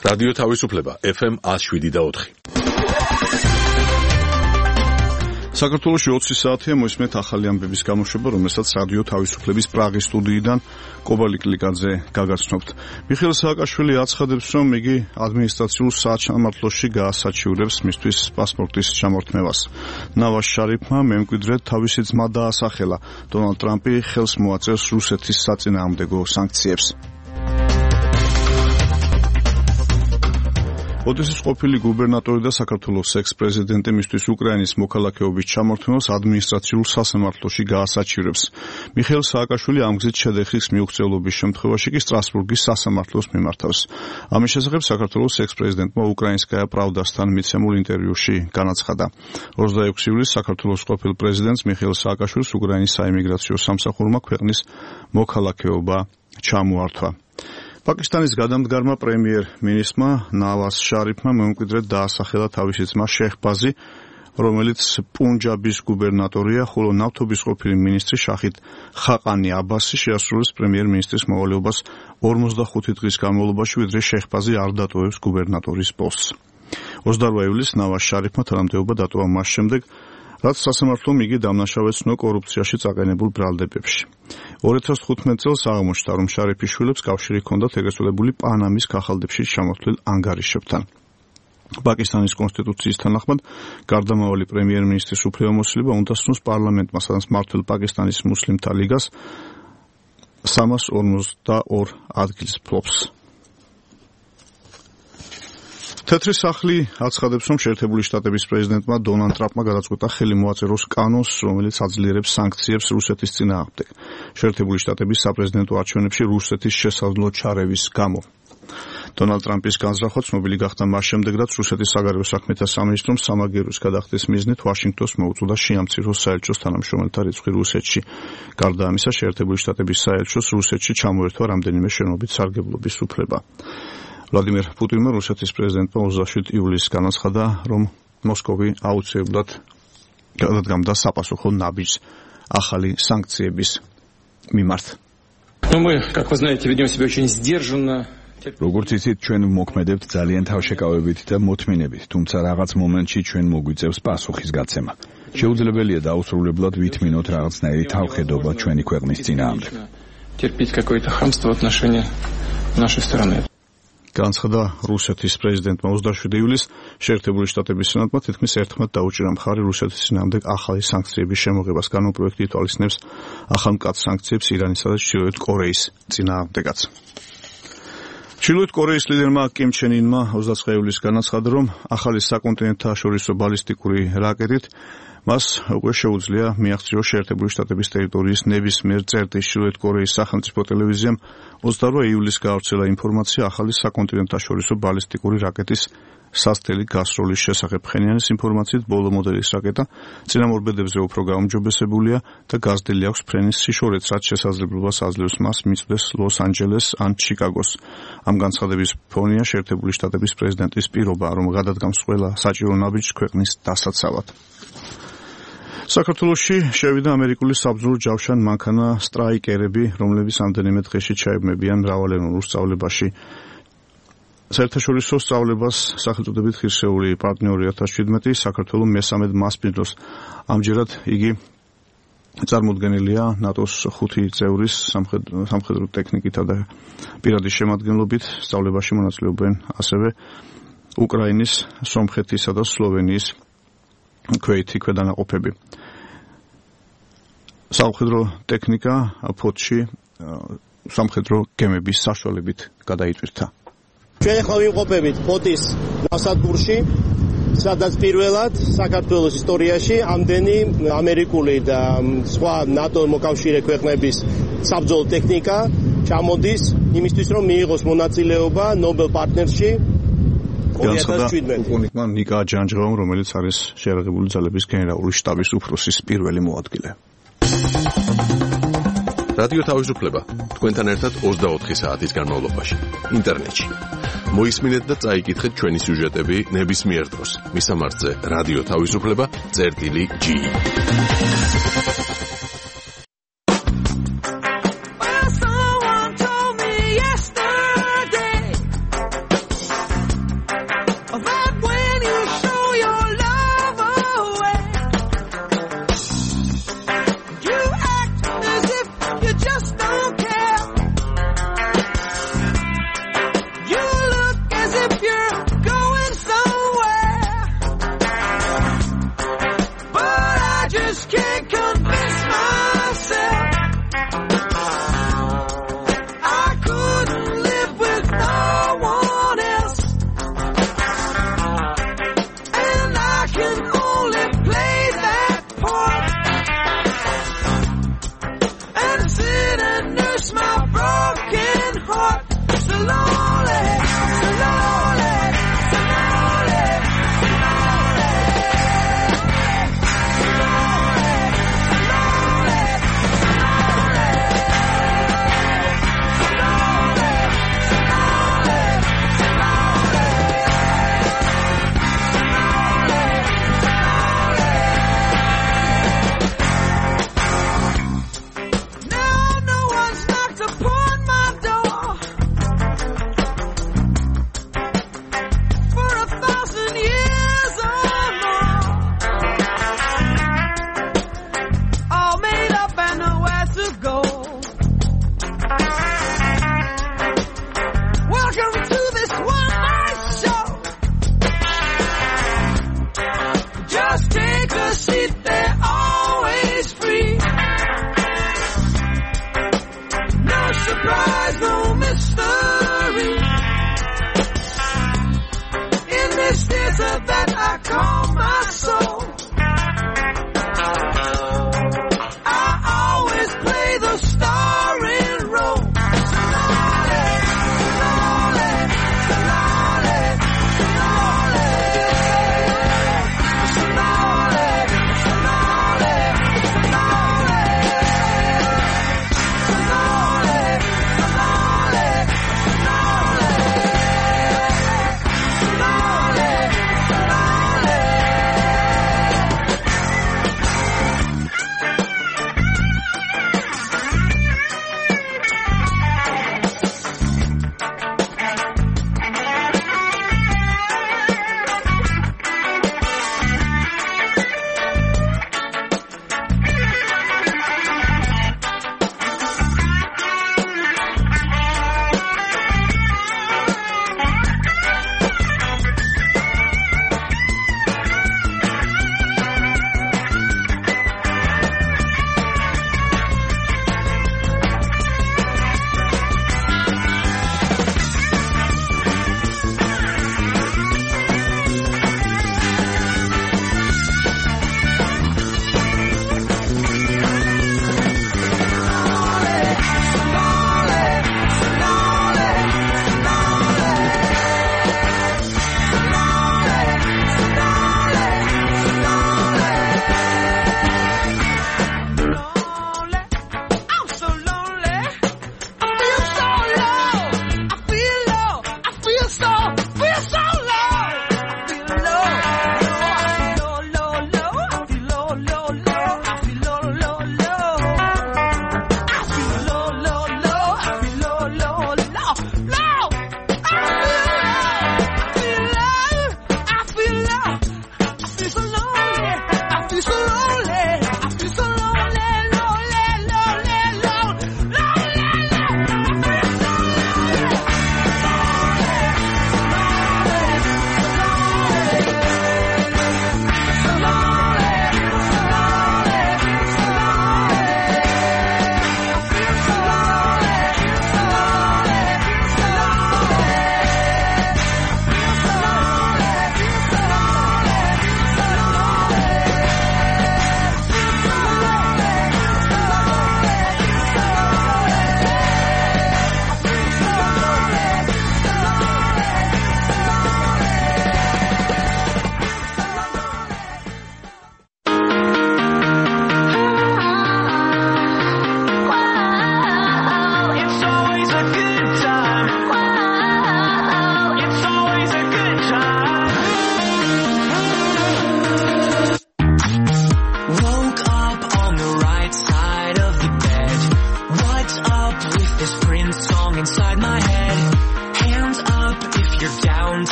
რადიო თავისუფლება FM 107.4. საქართველოში 20 საათია მოისმენთ ახალი ამბების გამოშვება, რომელსაც რადიო თავისუფლების პრაღის სტუდიიდან კობალი კლიკაძე გაგაცნობთ. მიხეილ სააკაშვილი აცხადებს, რომ იგი ადმინისტრაციულ საჩამართლოში გაასაჩივრებს მისთვის პასპორტის ჩამორთმევას. ნავაზ შარიფმა მემკვიდრედ თავისი ძმა დაასახელა. დონალდ ტრამპი ხელს მოაწერს რუსეთის საწინააღმდეგო სანქციებს. ოდესის ყოფილი გუბერნატორი და საქართველოს ექს-პრეზიდენტი მისთვის უკრაინის მოქალაქეობის ჩამორთმევას ადმინისტრაციულ სასამართლოში გაასაჩივრებს. მიხეილ სააკაშვილი ამ გზით შედეხის მიუღწევობის შემთხვევაში კი სტრასბურგის სასამართლოს მიმართავს. ამის შესახებ საქართველოს ექს-პრეზიდენტმა უკრაინსკაია პრავდასთან მიცემულ ინტერვიუში განაცხადა. 26 ივლისს საქართველოს ყოფილ პრეზიდენტს მიხეილ სააკაშვილს უკრაინის საიმიგრაციო სამსახურმა ქვეყნის მოქალაქეობა ჩამოართვა. პაკისტანის გადამდგარმა პრემიერ-მინისტრმა ნავაზ შარიფმა მემკვიდრედ დაასახელა თავისი ძმა შეჰბაზი, რომელიც პუნჯაბის გუბერნატორია, ხოლო ნავთობის ყოფილი მინისტრი შაჰიდ ხაყანი აბასი შეასრულეს პრემიერ-მინისტრის მოვალეობას 45 დღის განმავლობაში, ვიდრე შეჰბაზი არ დატოვებს გუბერნატორის პოსტს. 28 ივლისს ნავაზ შარიფმა თანამდებობა დატოვა მას შემდეგ, რაც სასამართლომ იგი დამნაშავედ ცნო კორუფციაში წაყენებულ ბრალდებებში. 2015 წელს აღმოჩნდა, რომ შარიფის შვილებს კავშირი ჰქონდათ ეგრეთ წოდებული პანამის ქაღალდებში ჩამოთვლილ ანგარიშებთან. პაკისტანის კონსტიტუციის თანახმად, გარდამავალი პრემიერ-მინისტრის უფლებამოსილება უნდა სცნოს პარლამენტმა, სადაც მმართველ პაკისტანის მუსლიმთა ლიგას 352 ადგილს ფლობს. თეთრი სახლი აცხადებს, რომ შეერთებული შტატების პრეზიდენტმა დონალდ ტრამპმა გადაწყვიტა ხელი მოაწეროს კანონს, რომელიც აძლიერებს სანქციებს რუსეთის წინააღმდეგ. შეერთებული შტატების საპრეზიდენტო არჩევნებში რუსეთის შესაძლო ჩარევის გამო. დონალდ ტრამპის განზრახვა ცნობილი გახდა მას შემდეგ, რაც რუსეთის საგარეო საქმეთა სამინისტრომ სამაგიეროს გადახდის მიზნით ვაშინგტონს მოუწოდა შეამციროს საელჩოს თანამშრომელთა რიცხვი რუსეთში. გარდა ამისა, შეერთებული შტატების საელჩოს რუსეთში ჩამოერთვა რამდენიმე შენობითი სარგებლობის უფლება. ვლადიმერ პუტინმა რუსეთის პრეზიდენტმა 27 ივლისს განაცხადა, რომ მოსკოვი აუცილებლად გადადგამდა საპასუხო ნაბიჯს ახალი სანქციების მიმართ. როგორც იცით, ჩვენ მოქმედებთ ძალიან თავშეკავებით და მოთმინებით, თუმცა რაღაც მომენტში ჩვენ მოგვიწევს პასუხის გაცემა. შეუძლებელია დაუსრულებლად ვითმინოთ რაღაცნაირი თავხედობა ჩვენი ქვეყნის წინააღმდეგ. განცხადა რუსეთის პრეზიდენტმა 27 ივლისს შეერთებული შტატების სენატმა თითქმის ერთხმად დაუჭირა მხარი რუსეთის წინააღმდეგ ახალი სანქციების შემოღებას. განმეორებით ითვალისწინებს ახალ მკაცრ სანქციებს ირანისა და ჩრდილოეთ კორეის წინააღმდეგაც. ჩრდილოეთ კორეის ლიდერმა კიმ ჩენ ინმა 29 ივლისს განაცხადა, რომ ახალი საკონტინენტთაშორისო ბალისტიკური რაკეტით მას უკვე შეუძლია მიაღწიოს შეერთებული შტატების ტერიტორიის ნებისმიერ წერტილს. ჩრდილოეთ კორეის სახელმწიფო ტელევიზიამ 28 ივლისს გაავრცელა ინფორმაცია ახალი საკონტინენტთაშორისო ბალისტიკური რაკეტის სასწრელი გასროლის შესახებ. ხენიანის ინფორმაციით ბოლო მოდელის რაკეტა წინამორბედებზე უფრო გაუმჯობესებულია და გაზრდილი აქვს ფრენის სიშორეც, რაც შესაძლებლობას აძლევს მას მიწვდეს ლოს-ანჯელესს ან ჩიკაგოს. ამ განცხადების ფონია შეერთებული შტატების პრეზიდენტის პირობა, რომ გადადგამს ყველა საჭირო ნაბიჯს ქვეყნის დასაცავად. საქართველოში შევიდა ამერიკული საბრძოლო ჯავშან მანქანა სტრაიკერები, რომლებიც ამდენიმე დღეში ჩაებმებიან მრავალენურ სწავლებაში. საერთაშორისო სწავლებას სახელწოდებით ღირსეული პარტნიორი 2017 საქართველოს მესამედ მასპინძლობს. ამჯერად იგი წარმოდგენილია ნატოს 5 წევრის სამხედრო ტექნიკითა და პირადი შემადგენლობით. სწავლებაში მონაწილეობენ ასევე უკრაინის, სომხეთისა და სლოვენიის ქვეითი ქვედანაყოფები. სამხედრო ტექნიკა ფოთში სამხედრო გემების საშუალებით გადაიტვირთა. ჩვენ ახლა ვიმყოფებით ფოთის ნავსადგურში, სადაც პირველად საქართველოს ისტორიაში ამდენი ამერიკული და სხვა ნატო მოკავშირე ქვეყნების საბრძოლო ტექნიკა ჩამოდის იმისთვის, რომ მიიღოს მონაწილეობა ნობელ პარტნერსში. განაცხადა პოლკოვნიკმა ნიკა ჯანჯღავამ, რომელიც არის შეიარაღებული ძალების გენერალური შტაბის უფროსის პირველი მოადგილე. რადიო თავისუფლება თქვენთან ერთად 24 საათის განმავლობაში ინტერნეტში. მოისმინეთ და წაიკითხეთ ჩვენი სიუჟეტები ნებისმიერ დროს. მისამართზე რადიო თავისუფლება.gi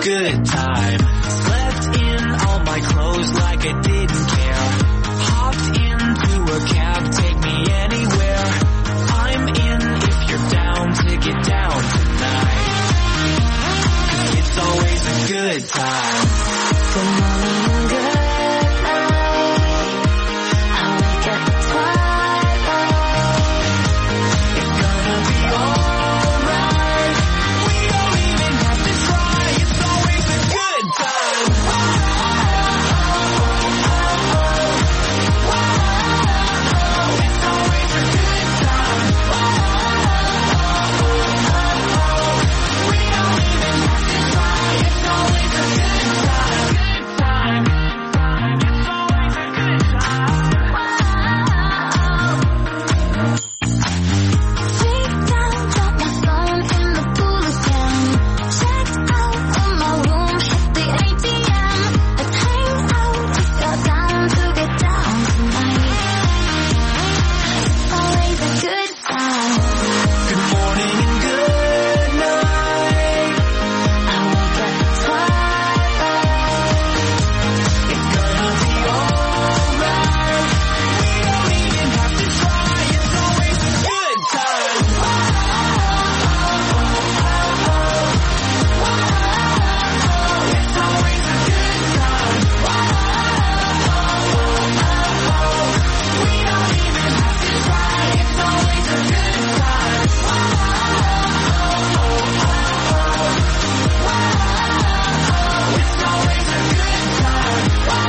good time. Slept in all my clothes like I didn't care. Hopped into a cab, take me anywhere. I'm in if you're down to get down tonight. 'Cause it's always a good time. Good morning, good night. I wake up at twilight. It's gonna be alright. We don't even have to try. It's always a good time. It's always a good time. We don't even have to try. It's always a good time. Good time. It's always a good time. Freak down, drop my phone in the pool again. Checked out of my room, hit the ATM. Let's hang out if you're down to get down tonight. It's always a good time. Good morning and good night. I wake up at twilight. It's gonna be alright. We don't even have to try. It's always a good time. It's always a good time. We don't even have to try. It's always a good time. It's always a good time.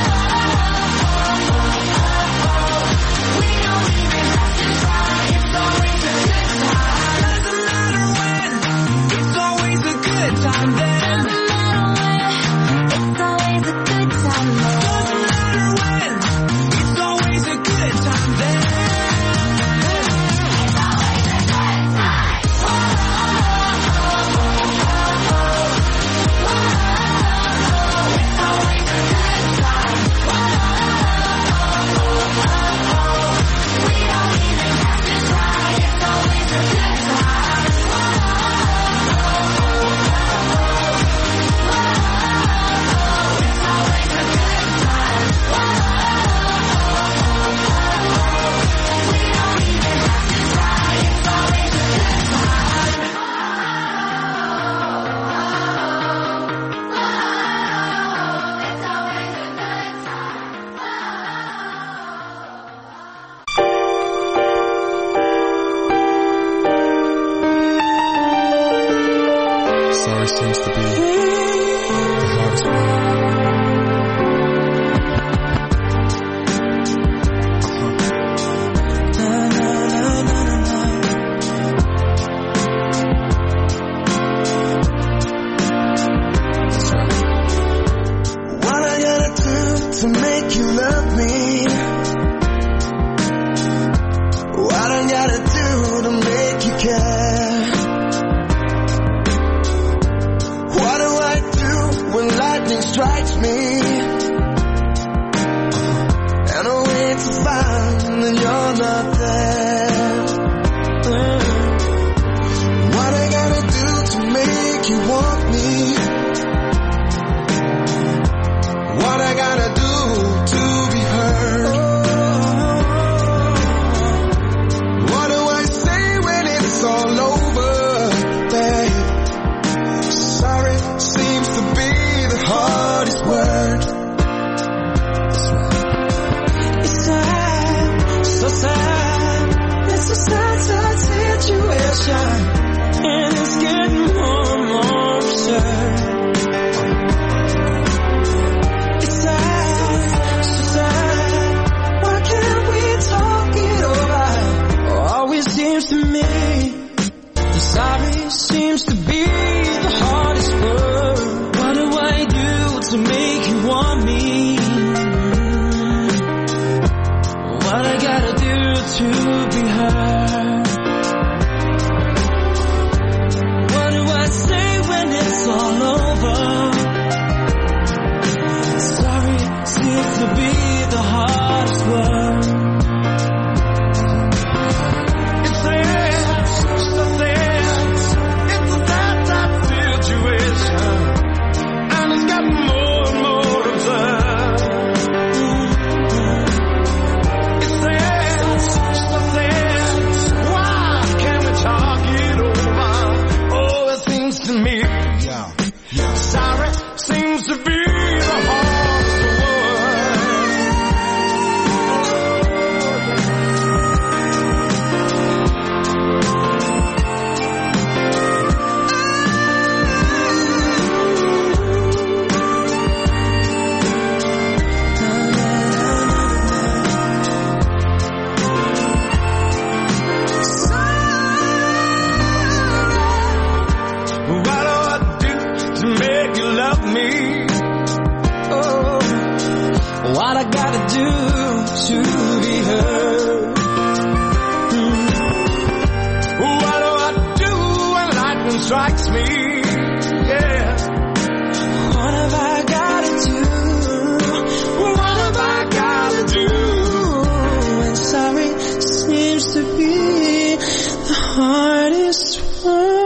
We don't even have to try. It's always a good time. Doesn't matter when. It's always a good time then. It's always a good time. Doesn't matter when. It's always a good time then. Sorry seems to be the hardest one. That's right. What I gotta do to make you love me? What I gotta do to make you care? What do I do when lightning strikes me? And I wait to find that you're not there. What I gotta do to make you want me? What I gotta do to be heard? What do I say when it's all over, babe? Sorry seems to be the hardest word. It's sad, so sad. It's a sad, sad situation, and it's getting more and more absurd. It's sad, so sad. Why can't we talk it over? Always seems to me the sorry seems to be the hardest word. What do I do to make you want me? What I gotta do to be heard? What do I say when it's all over? Sorry seems to be the hardest word. It's sad, so sad. It's a sad, sad situation. do to be heard? What do I do when lightning strikes me? Yeah. What have I gotta do? What have I gotta do? And sorry seems to be the hardest one.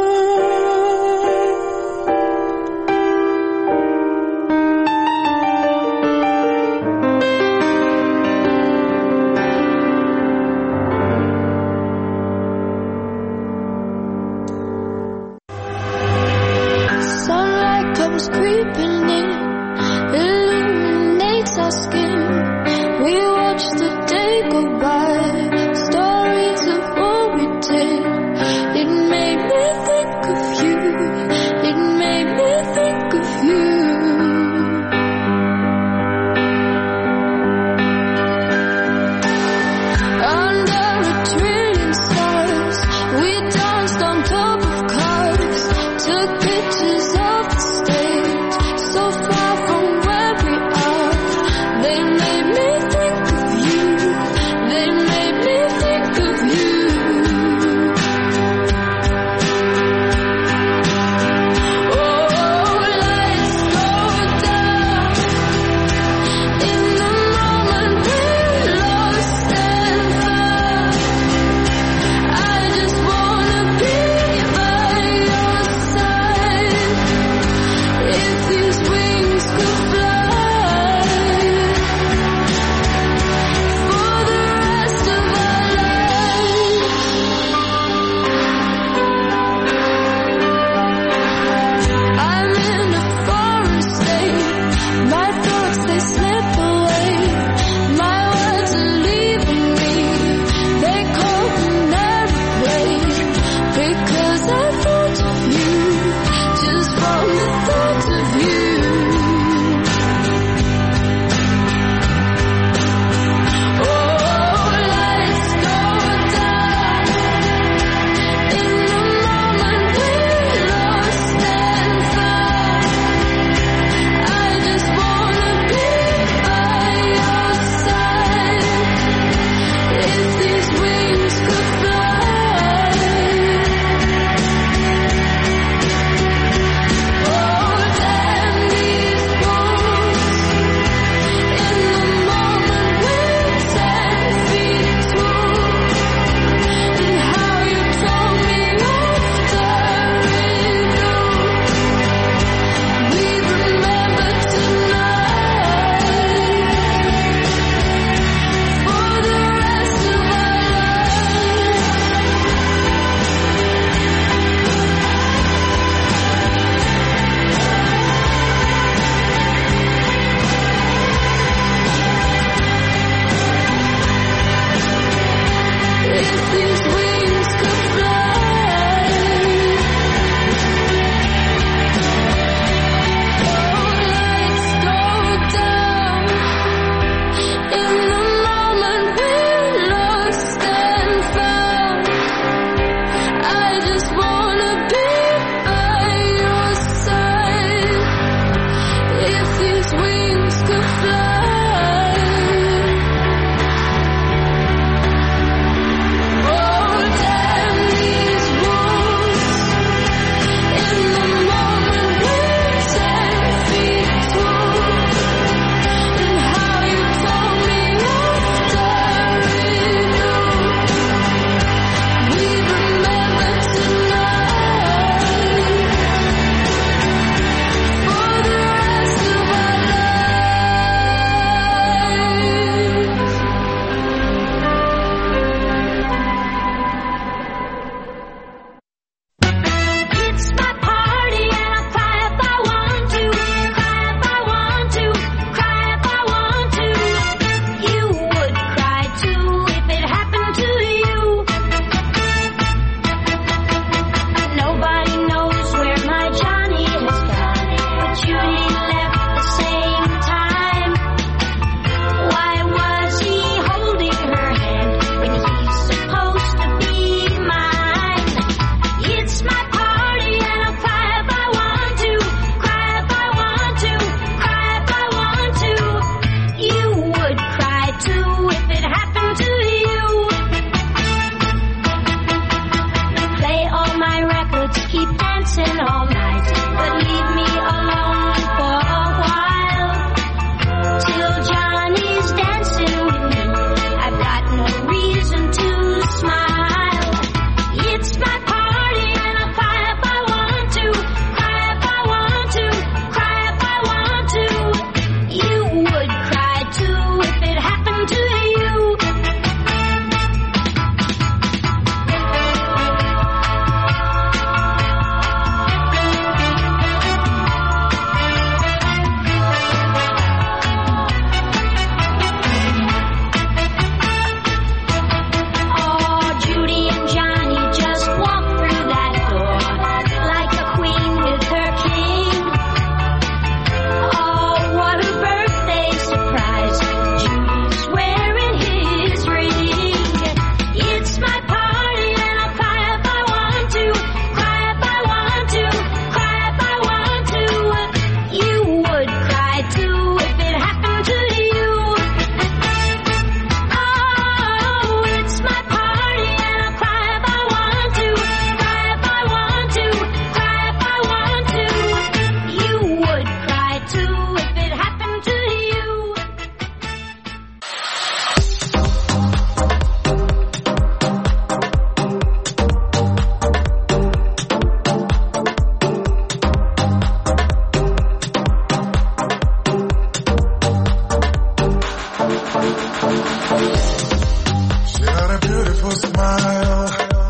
She got a beautiful smile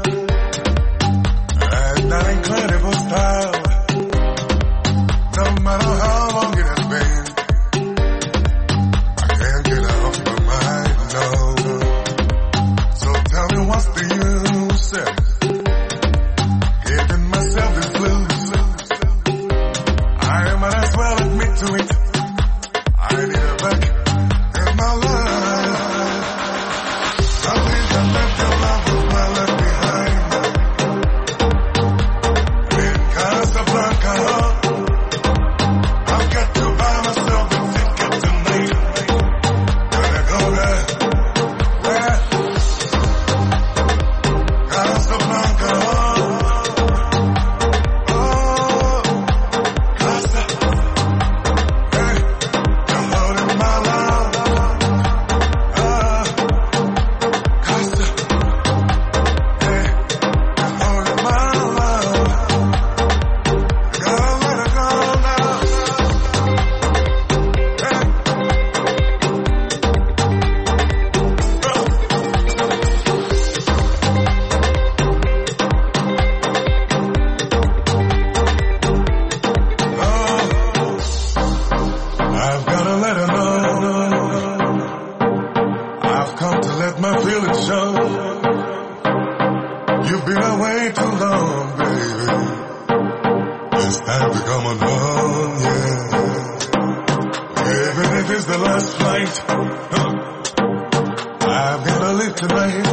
and an incredible style. No matter how long it has been, I can't get her off my mind, no. So tell me what's the use in giving myself this blues? I might as well admit to it, I need her back in my life. I think I left your love was well left behind in Casablanca. I've got to buy myself a ticket tonight. Gonna go there, where? Casablanca. Oh, Casa. Hey, you're holding my love. Casa. Hey, you're holding my love. Gotta let her go now. I've gotta let her know. I've come to let my feelings show. You've been away too long, baby. It's time to come on home, yeah. Even if it's the last flight, I've gotta leave tonight.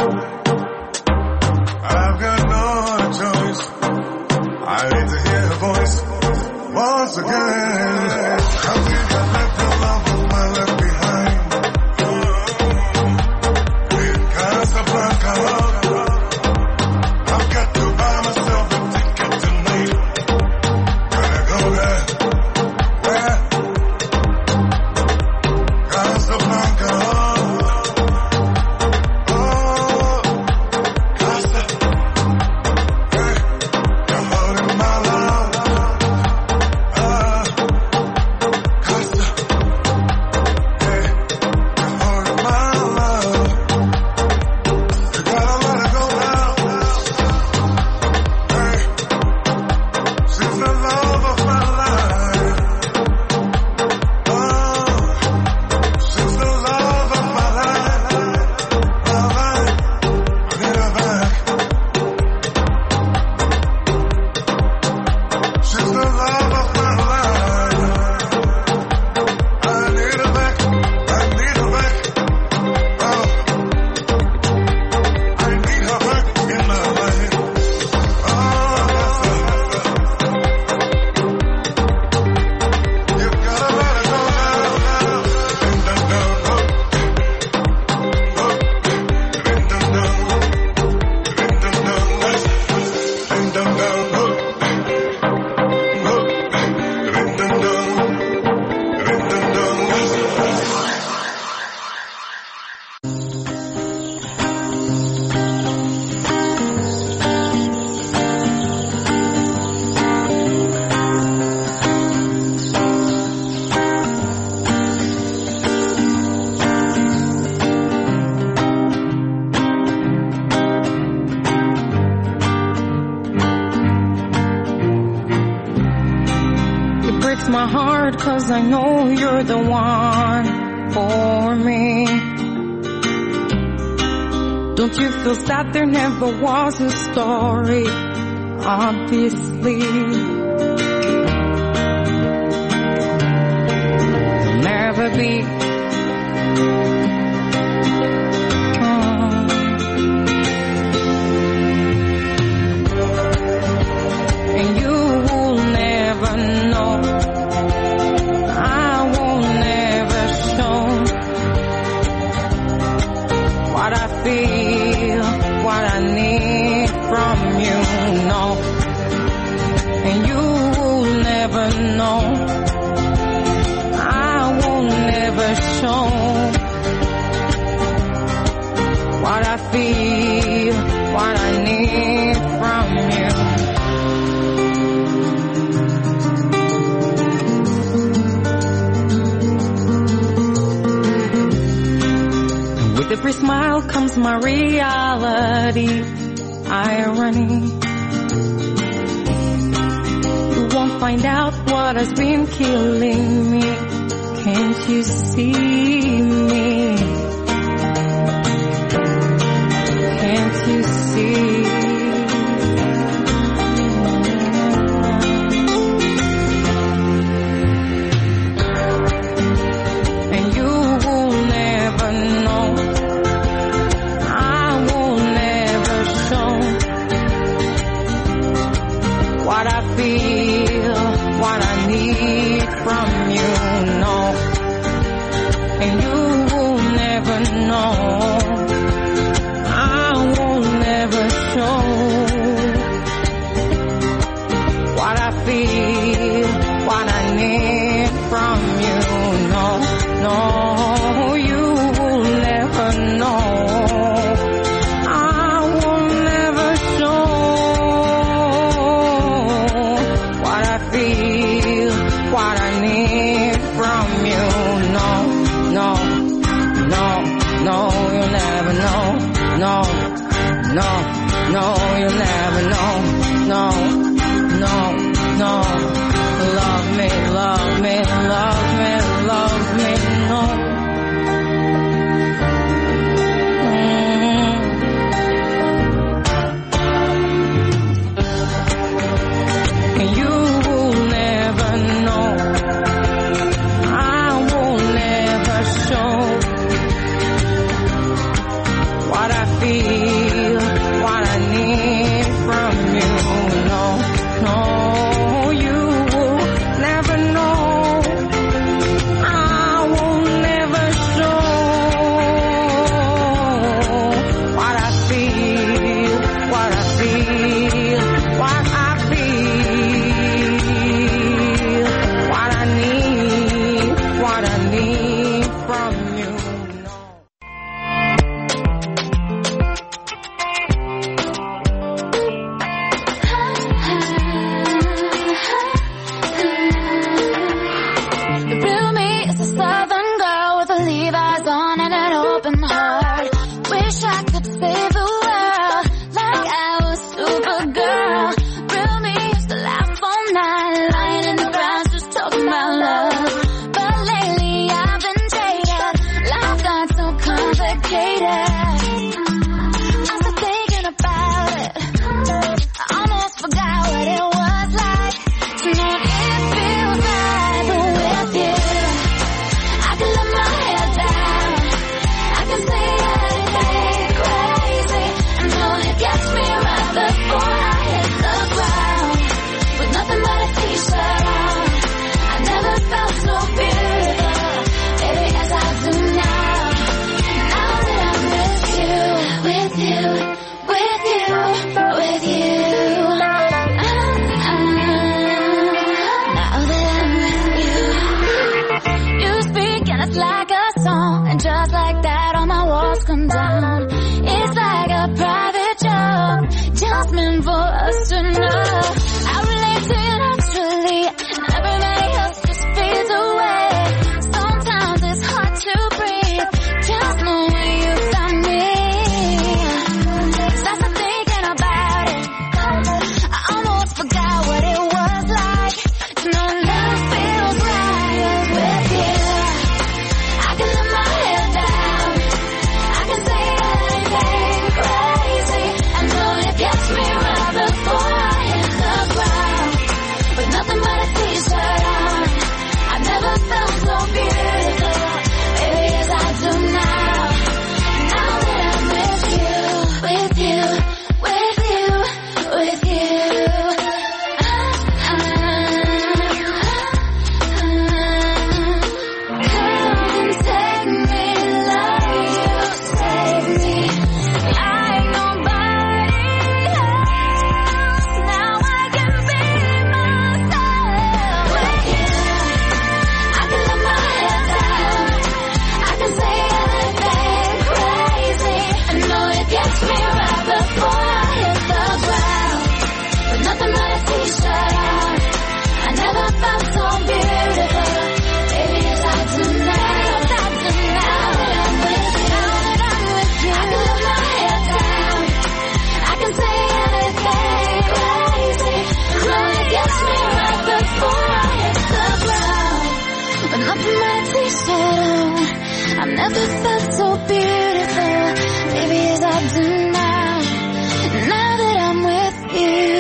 I've got no other choice. I need to hear her voice once again. I think I left your love was well left behind in Casablanca. I've got to buy myself a ticket tonight. Gonna go there, where? Casablanca. Oh, Casa. Hey, you're holding my love. Casa. Hey, you're holding my love. You gotta let her go now. Hey, she's the love of my life. Oh, she's the love of my life. My life, I need her back. She's the love of my life. I need her back. I need her back. Oh, I need her back in my life. Oh, you gotta let her go now. Bend down, bend down, bend down, bend down, bend down, bend down, It breaks my heart 'cause I know you're the one for me. Don't you feel sad there never was a story? Obviously, there'll never be. And you will never know. I will never show what I feel, what I need from you, no. And you will never know. I will never show what I feel, what I need from you. With every smile comes my reality. Irony. You won't find out what has been killing me. Can't you see me? Can't you see? And you will never know. I will never show what I feel, what I need from you, no. And you will never know. I will never show what I feel, what I need from you, no, no. You will never know. I will never show what I feel, what I need from you, no, no, no, no, you'll never know, no, no, no, you'll never know, no, no, no, love me, love me, love me, love me, no. And you will never know. I will never show what I feel, what I need from you. No, no, you will never know. I will never show what I feel, what I feel, what I feel, what I need from you. The real me is a southern girl with a Levi's on and an open heart. Wish I could save the world like I was Supergirl. Real me used to laugh all night, lying in the grass just talking about love. But lately I've been jaded, life got so complicated. I started thinking about it, I almost forgot what it was like to know it feels right with you. I can let my hair down, I can say anything crazy, and know it gets me right before I hit the ground. With nothing but a t-shirt on, I never felt so beautiful, baby, as I do now. Now that I'm with you, with you, with you, with you. Now that I'm with you, you speak and it's like a song, and just like that all my walls come down. It's like a private joke, just meant for us to know. I relate to you naturally, and everybody else just fades away. Sometimes it's hard to breathe, just knowing you found me. Start thinking about it, I almost forgot what it was like to know love feels right with you. I can let my hair down, I can say anything crazy, I know it gets me right before I hit the ground. I've never felt so beautiful, baby, as I do now. Now that I'm with you.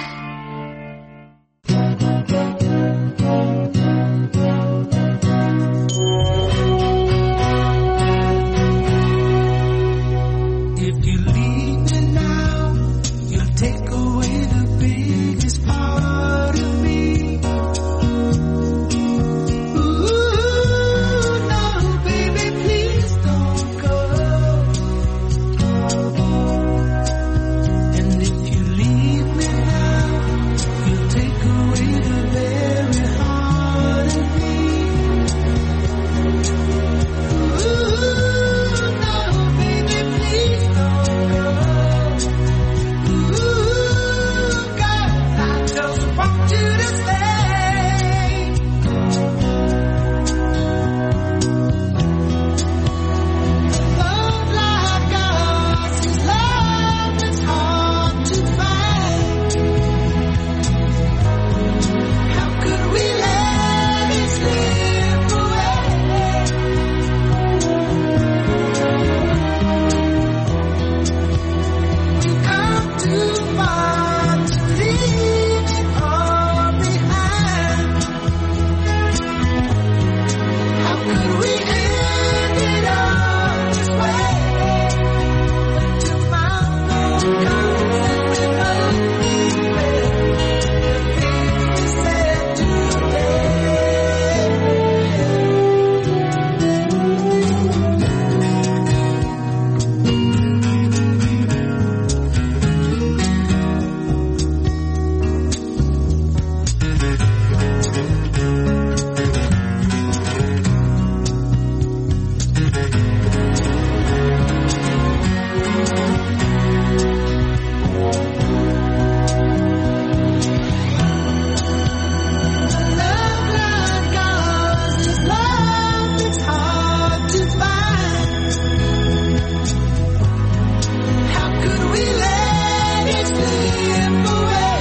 If you leave me now, you'll take away the biggest part of me. Ooh, no, baby, please don't go. And if you leave me now, you'll take away the very heart of me. Ooh, no, baby, please don't go. Ooh, God, I just want you to stay. Love like ours is love that's hard to find. How could we let it slip away? We've come too far to leave it all behind. How could we end it all this way? When tomorrow comes and we both regret the things we said today. Love like ours is love that's hard to find. How could we let it slip away?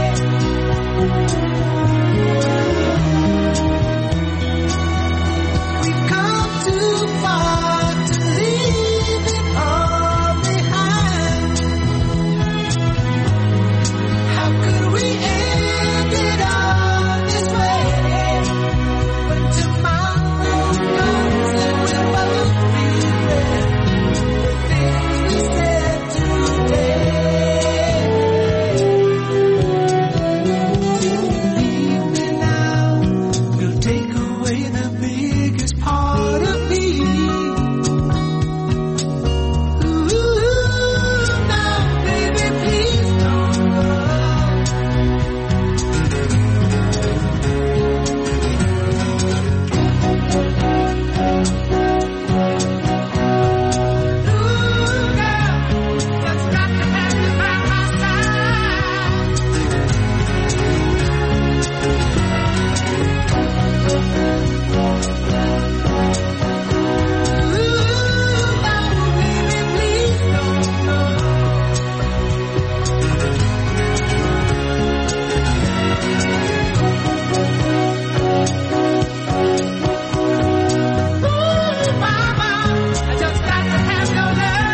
We've come too far to leave it all behind. How could we end it all this way? When tomorrow comes and we both regret the things we said today. Leave me now, you'll take away the biggest part of me. Ooh, now, baby, please don't go. Ooh, girl, just got to have you by my side. Ooh, now, baby, please don't go. Ooh, mama, I just got to have your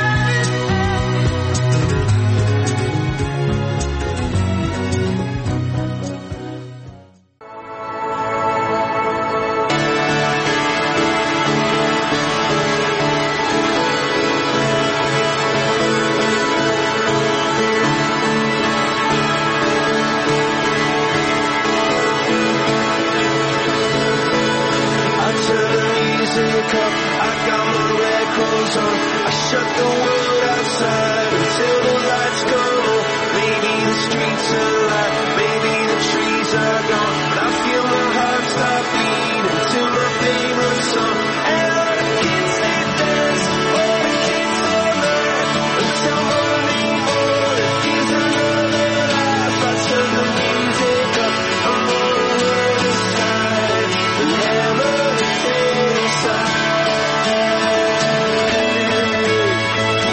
I turn the music up, I got my records on. I shut the world outside until the lights come on. Maybe the streets are alive, maybe the trees are gone. But I feel my heart start beating to my favorite song. And all the kids they dance, all the kids they laugh until morning morning is another life. I turn the music up, I'm on the other side, and never stay inside.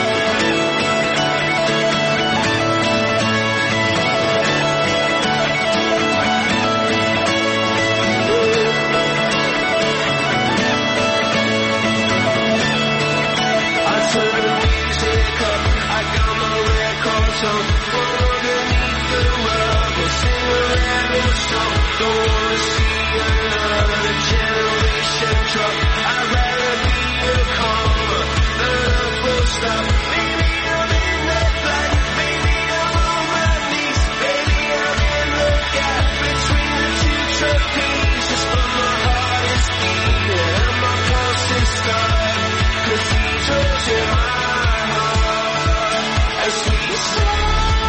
tongue. From underneath the rug, we'll sing a rebel song. Don't wanna see another generation drop. I'd rather be a comma than a full stop. Maybe I'm in the flight, maybe I'm on my knees, maybe I'm in the gap between the two trapezes. But my heart is beating and my pulse is stuck, 'cause these holes in my heart as we start.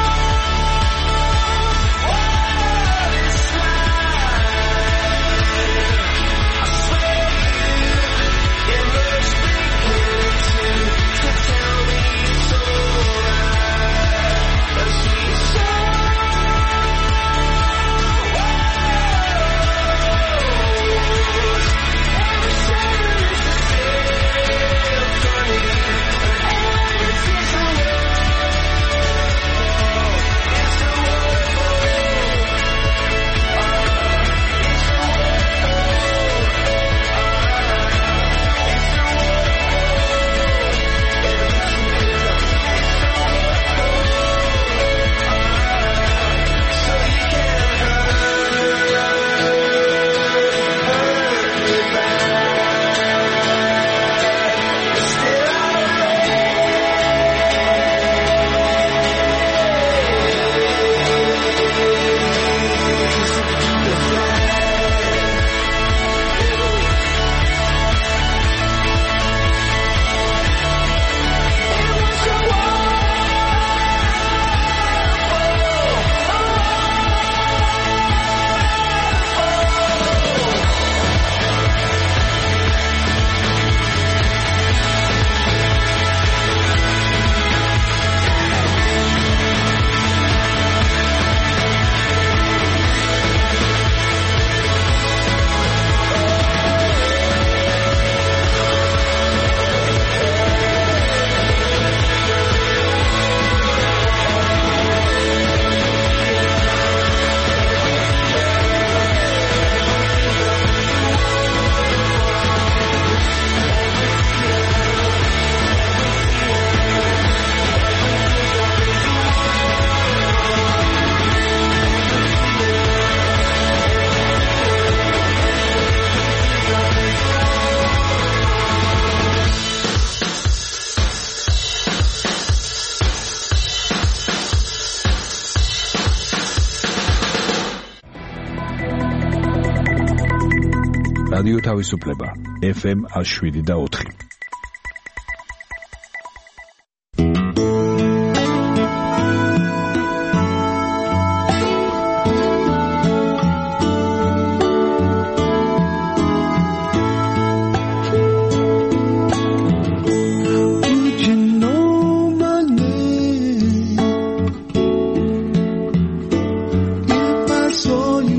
რადიო თავისუფლება FM 107.4.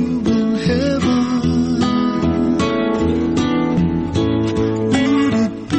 Would it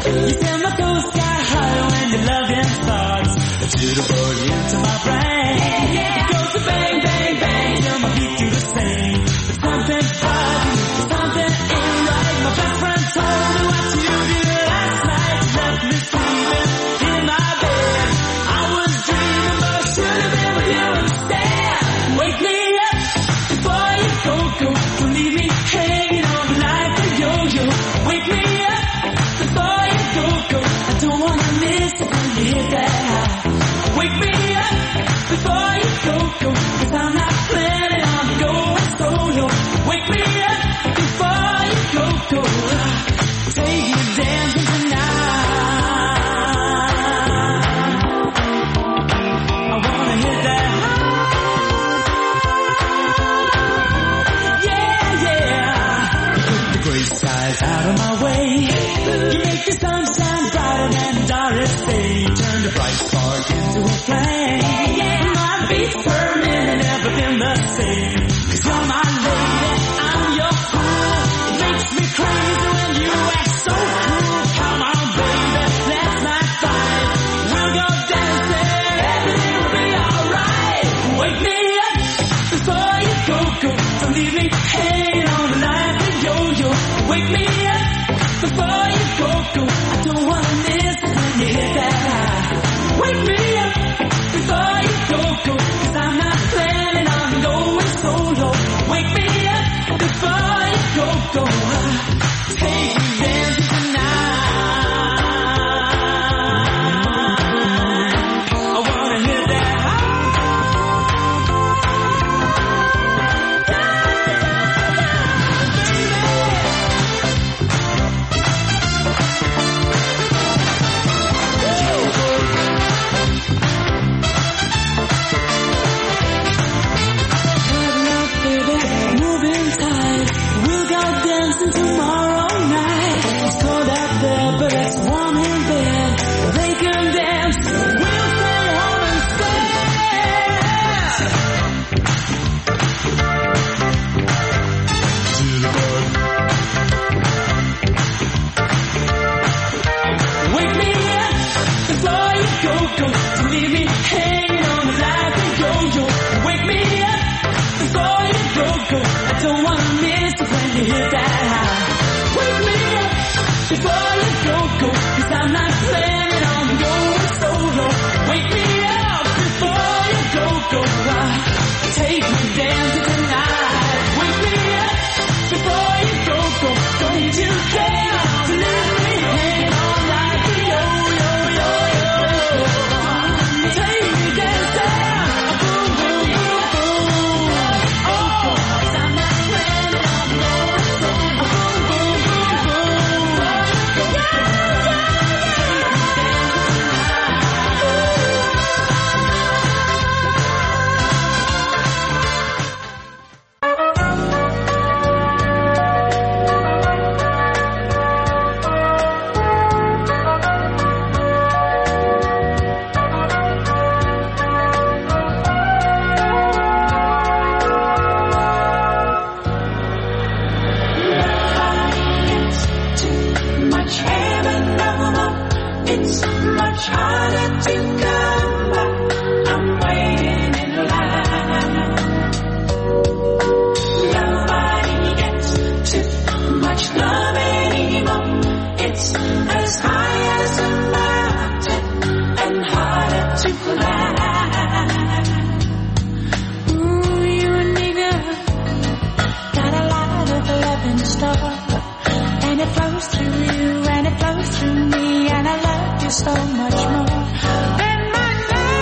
You send my toes sky high when your loving starts to the bug into my brain. It goes to bang, bang, bang till my feet do the same. But something bugging, something ain't right. My best friend told me what you did last night. You left me sleeping in my bed. I was dreaming, but I should have been with you instead. Wake me up before you go. Don't leave me hanging on like a yo-yo. Wake me up before you go. I don't wanna miss it when you hit that high. Wake me up before you go. 'Cause I'm not planning on going solo. Wake me up before you go. Take you dancing tonight. I wanna hit that high. Yeah, yeah. Put the gray skies out of my way. You make the sunshine brighter than Doris Day. Turn the bright spark into a flame. My beats per minute never been the same. 'Cause you're my lady, I'm your fool. It makes me crazy when you act so cool. Come on, baby, let's not fight. We'll go dancing, everything will be alright. Wake me up before you go. Don't leave me hanging on like a yo-yo. Wake me up before you go. I don't wanna miss it when you hit that high. Wake me up before you go. 'Cause I'm not planning on going solo. Wake me up before you go. Take you dancing tonight. I wanna hit that moving tight. We'll go dancing tomorrow night. It's cold out there, but it's warm in bed. They can dance, we'll stay home instead. Wake me up before you go. Don't leave me hanging on like a yo-yo. Wake me up before you go. I don't wanna miss it when you hit that high. Wake me up before you go. 'Cause I'm not planning on going solo. Wake me up before you go. Take me dancing tonight. Wake me up before you go. Don't you care to leave me hanging on like a yo-yo. Take me dancing. Boom, boom, boom, boom. Oh, 'cause I'm not planning on going solo. Boom, boom, boom, boom. It's much harder to come back. I'm waiting in line. Nobody gets too much love anymore. It's as high as a mountain and harder to climb. Ooh, you and me, girl, got a lot of love in store, and it flows through you and it flows through me, and I love you so much more than my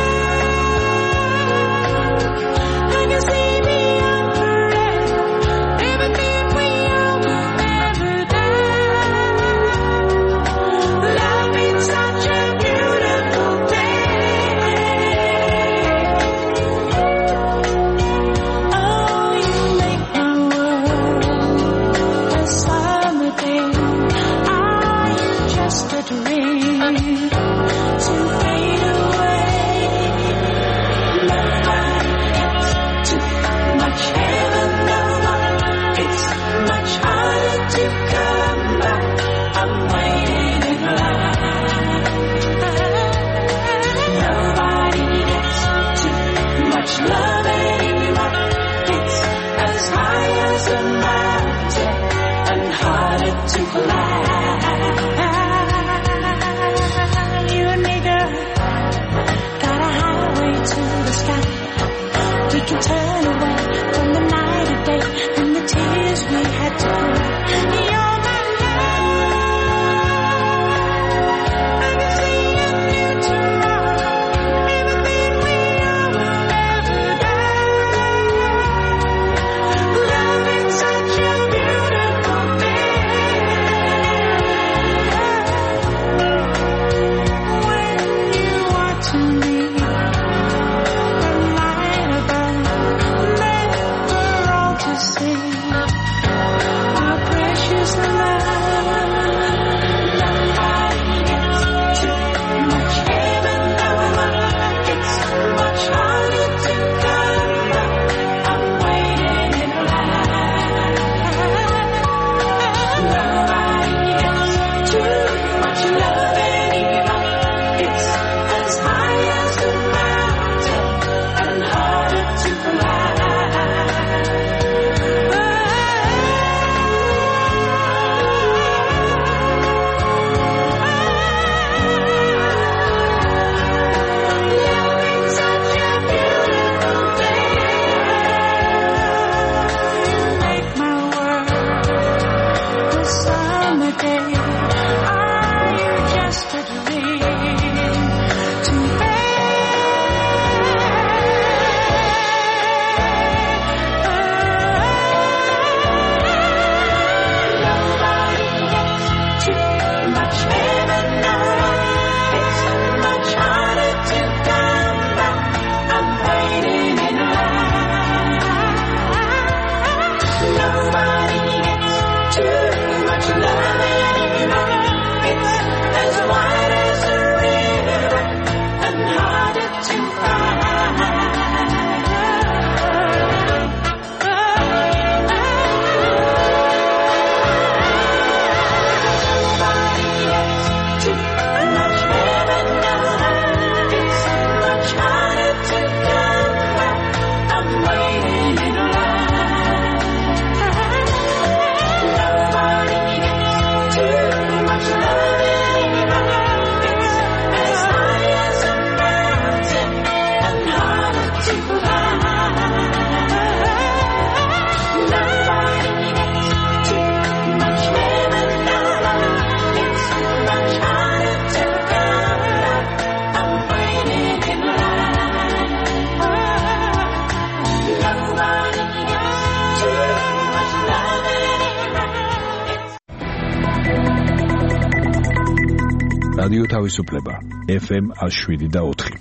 love. I can see beyond forever, everything we are will never die. Love is such a beautiful thing. Oh, you make my world a summer day. Are you just a dream to fade away? Nobody gets too much heaven, no. It's much harder to come back. I'm waiting in line. რადიო თავისუფლება FM 107.4.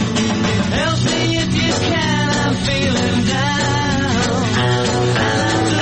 Help me if you can, I'm feeling down.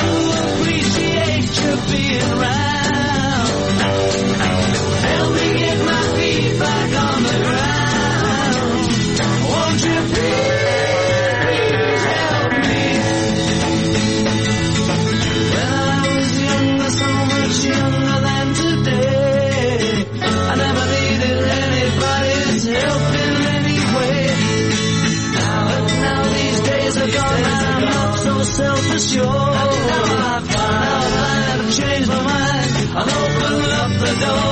yours. Now I find I've changed my mind. I'll open up the door.